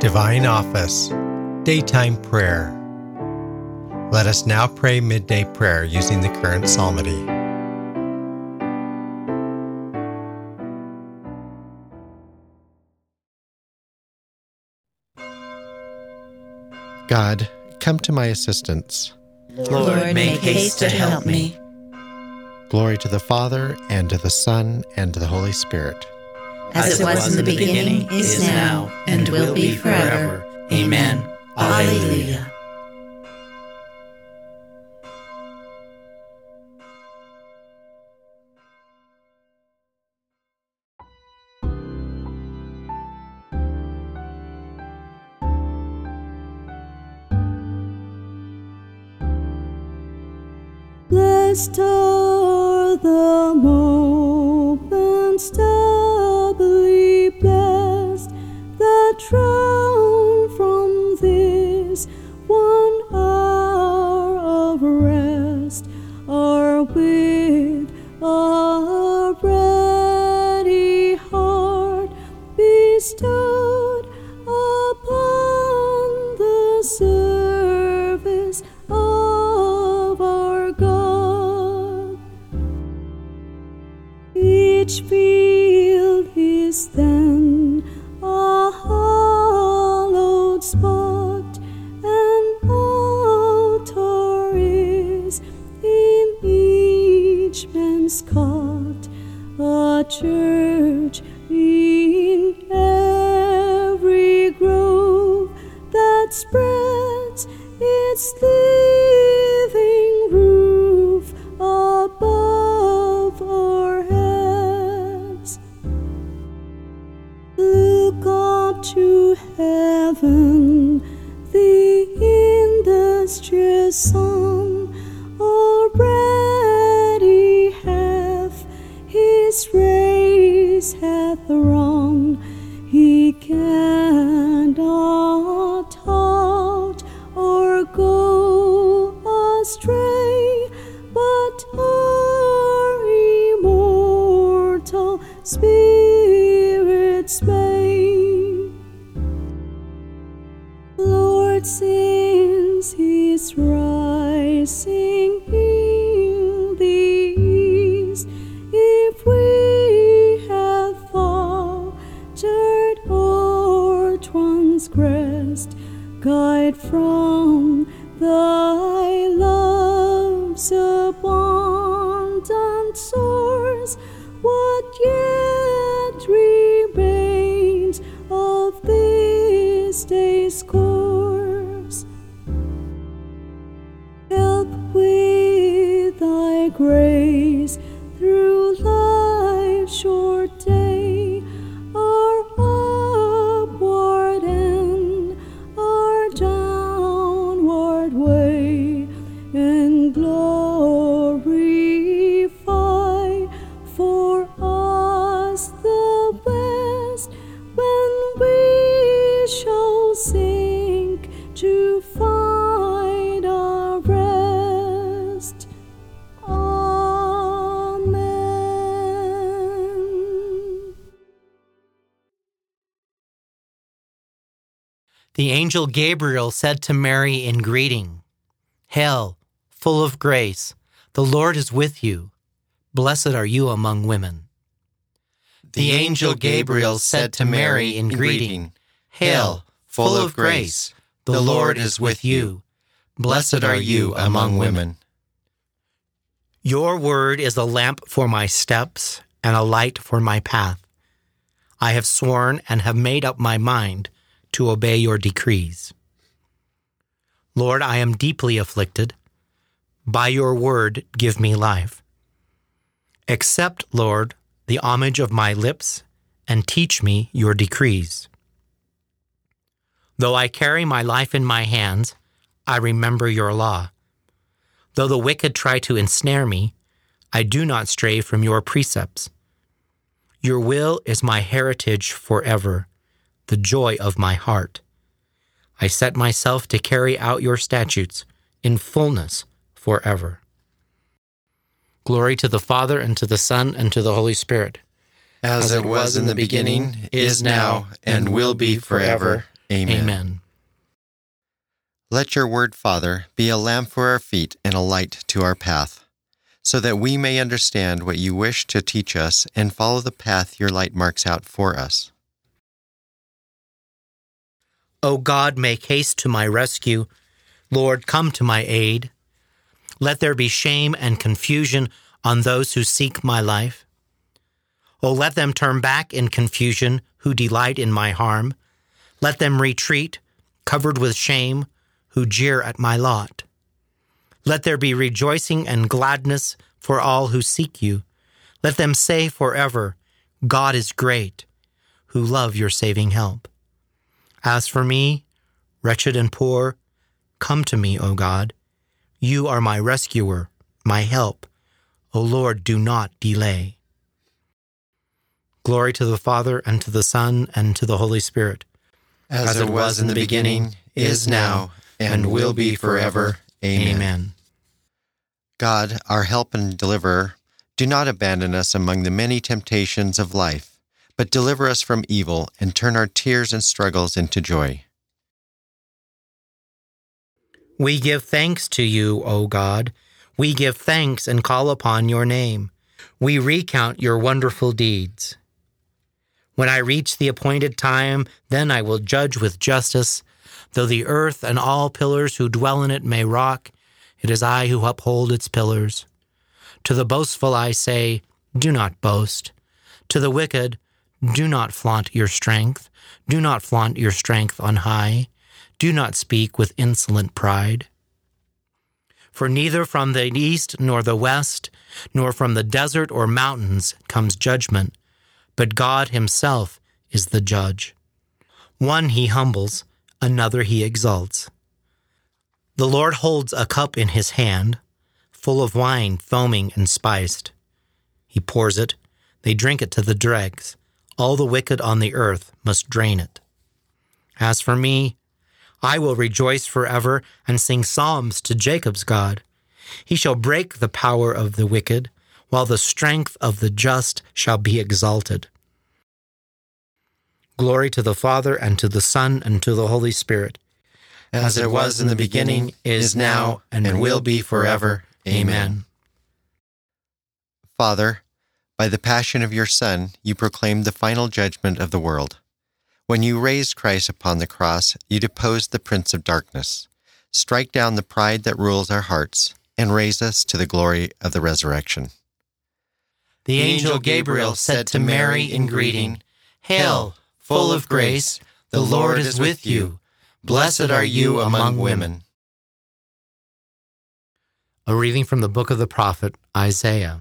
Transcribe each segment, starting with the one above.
Divine Office, Daytime Prayer. Let us now pray midday prayer using the current psalmody. God, come to my assistance. Lord, make haste to help me. Glory to the Father, and to the Son, and to the Holy Spirit. As it was in the beginning, is now, and will be forever. Amen. Alleluia. Blessed are the moments doubly blessed that drown from this 1 hour of rest, are with a ready heart bestowed upon the service of our God. Each field is then a hallowed spot, an altar is in each man's cot, a church in every grove that spreads its living roof above our heads. Look up to heaven, the industrious sun already hath his race hath run. He cannot halt or go astray, but our immortal spirits may. Lord, since His rising in the east, if we have faltered or transgressed, guide from Thy love's abundant source what yet remains of this day's course. Help with Thy grace through life's short day, our upward and our downward way, and glorify for us the best when we shall sink to find our rest. Amen. The angel Gabriel said to Mary in greeting, "Hail, full of grace, the Lord is with you. Blessed are you among women." The angel Gabriel said to Mary in greeting, "Hail, full of grace, the Lord is with you. Blessed are you among women." Your word is a lamp for my steps and a light for my path. I have sworn and have made up my mind to obey your decrees. Lord, I am deeply afflicted. By your word, give me life. Accept, Lord, the homage of my lips, and teach me your decrees. Though I carry my life in my hands, I remember your law. Though the wicked try to ensnare me, I do not stray from your precepts. Your will is my heritage forever, the joy of my heart. I set myself to carry out your statutes in fullness forever. Glory to the Father, and to the Son, and to the Holy Spirit. As it was in the beginning, is now, and will be forever. Amen. Let your word, Father, be a lamp for our feet and a light to our path, so that we may understand what you wish to teach us and follow the path your light marks out for us. O God, make haste to my rescue. Lord, come to my aid. Let there be shame and confusion on those who seek my life. O let them turn back in confusion who delight in my harm. Let them retreat, covered with shame, who jeer at my lot. Let there be rejoicing and gladness for all who seek you. Let them say forever, God is great, who love your saving help. As for me, wretched and poor, come to me, O God. You are my rescuer, my help. O Lord, do not delay. Glory to the Father, and to the Son, and to the Holy Spirit. As it was in the beginning, is now, and will be forever. Amen. God, our help and deliverer, do not abandon us among the many temptations of life, but deliver us from evil and turn our tears and struggles into joy. We give thanks to you, O God. We give thanks and call upon your name. We recount your wonderful deeds. When I reach the appointed time, then I will judge with justice. Though the earth and all pillars who dwell in it may rock, it is I who uphold its pillars. To the boastful I say, do not boast. To the wicked, do not flaunt your strength. Do not flaunt your strength on high. Do not speak with insolent pride. For neither from the east nor the west, nor from the desert or mountains comes judgment, but God himself is the judge. One he humbles, another he exalts. The Lord holds a cup in his hand, full of wine foaming and spiced. He pours it, they drink it to the dregs. All the wicked on the earth must drain it. As for me, I will rejoice forever and sing psalms to Jacob's God. He shall break the power of the wicked, while the strength of the just shall be exalted. Glory to the Father, and to the Son, and to the Holy Spirit. As it was in the beginning, is now, and will be forever. Amen. Father, by the passion of your Son, you proclaimed the final judgment of the world. When you raised Christ upon the cross, you deposed the prince of darkness, strike down the pride that rules our hearts, and raise us to the glory of the resurrection. The angel Gabriel said to Mary in greeting, Hail, full of grace, the Lord is with you. Blessed are you among women. A reading from the book of the prophet Isaiah.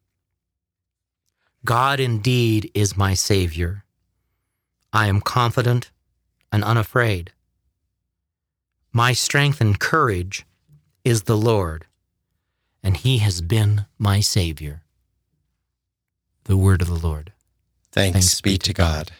God indeed is my Savior. I am confident and unafraid. My strength and courage is the Lord, and he has been my Savior. The word of the Lord. Thanks be to God.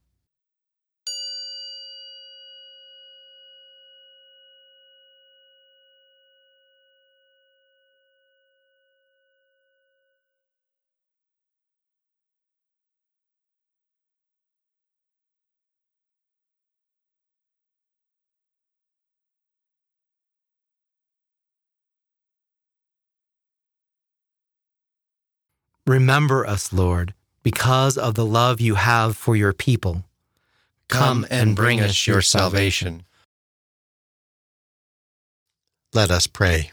Remember us, Lord, because of the love you have for your people. Come and bring us your salvation. Let us pray.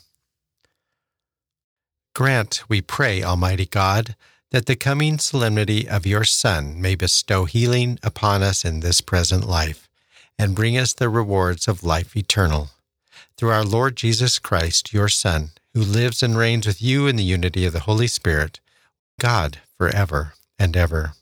Grant, we pray, Almighty God, that the coming solemnity of your Son may bestow healing upon us in this present life, and bring us the rewards of life eternal. Through our Lord Jesus Christ, your Son, who lives and reigns with you in the unity of the Holy Spirit, God, forever and ever.